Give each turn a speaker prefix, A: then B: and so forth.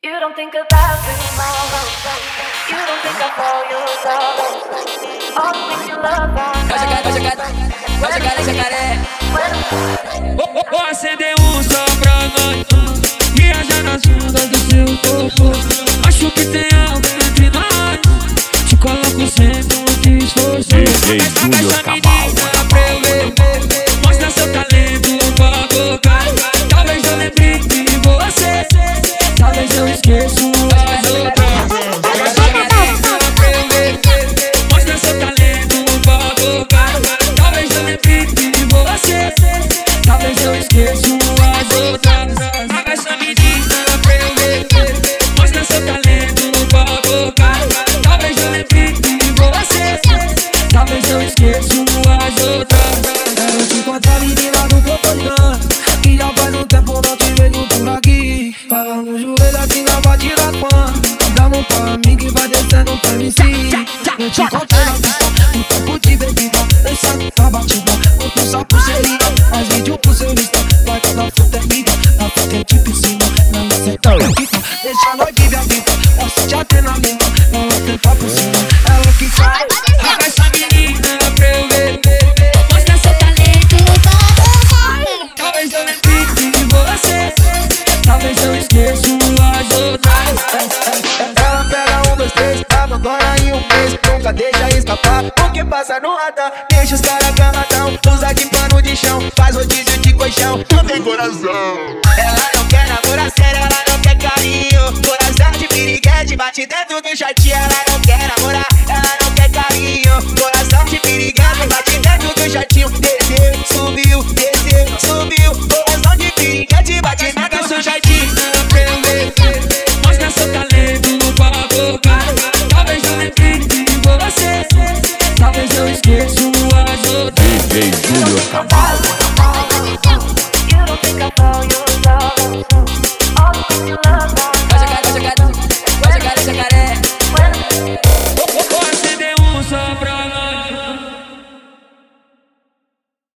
A: You don't think about me more. You don't think I fall your love. All the things you love
B: Vai jogar, jacaré.
C: Vou acender só pra nós, viajar nas ondas do seu corpo. Acho que tem algo entre nós, te coloco sempre onde esforço.
D: DJ Júnior Cabal.
C: Pra eu ver, mostra seu talento com a boca. Talvez eu lembre de você, talvez eu esqueço as outras. Pra eu ver, mostra seu talento com a boca. Talvez eu lembre de você, talvez eu esqueço as outras. Paga essa menina pra eu ver, mostra seu talento com a boca. Talvez eu lembre de você, talvez eu esqueço as outras.
E: Quero te encontrar, menina do Copanã, que já faz um tempo não te vejo por aqui. Fala no joelho aqui na batida fã, damos pra mim que vai descendo pra MC. Eu te encontrei na pista, no campo de bebida, dançando na batida, com tua pulseirinha, faz vídeo pro seu Insta, vai cada fruta é vida, na foto é de piscina, na nossa é tão deixa nós viver a vida, posso te adrenalina, ela tenta por cima, ela que faz.
C: Paga essa menina pra eu ver,
B: Mostra seu talento com a boca.
C: talvez eu lembre de você, talvez eu esqueço as outras.
E: Ela pega 1, 2, 3, abandona em um mês, nunca deixa escapar o que passa no radar. Deixa os caras agarradão, usa de pano de chão, faz rodízio de colchão, não tem coração. Ela não quer namoro sério, ela não quer carinho, coração de piriguete bate dentro do jatinho.